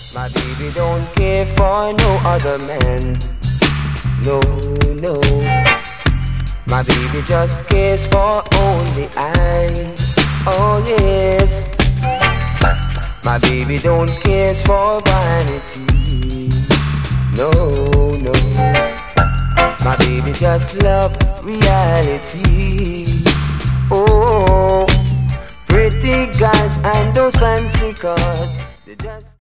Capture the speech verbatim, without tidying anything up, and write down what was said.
My baby don't care for no other man. No, no. My baby just cares for only I. Oh yes. My baby don't care for vanity. No, no. My baby just love reality. Oh, pretty guys and those fancy cars, they just